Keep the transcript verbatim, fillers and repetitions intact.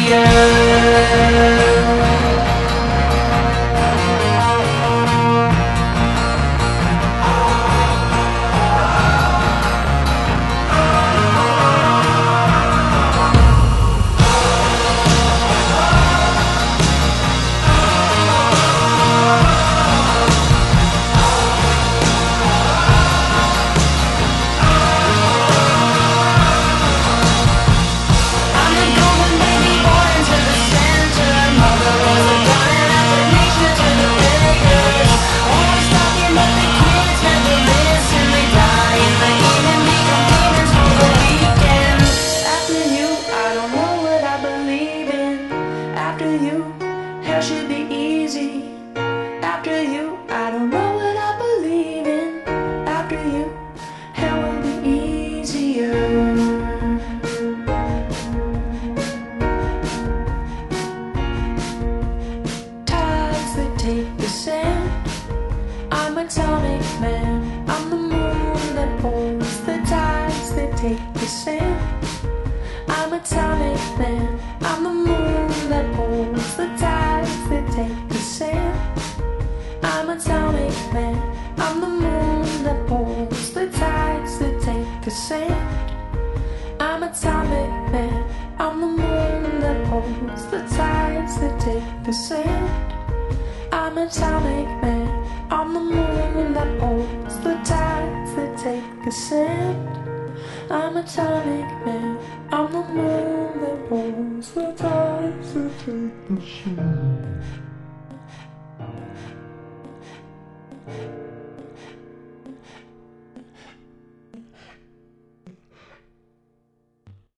Hell should be easy. After you, I don't know what I believe in. After you, hell will be easier. Tides that take the sand. I'm a atomic man. I'm the moon that pulls the tides that take the sand. I'm a atomic man. I'm the moon that pulls the tides that take the sand. I'm a atomic man. I'm the moon that pulls the tides that take the sand. I'm a atomic man. I'm the moon that pulls the tides that take the sand. I'm a atomic man. I'm the moon that pulls the tides that take the sand. I'm a atomic man. I'm the moon that pulls the tides that take the sand.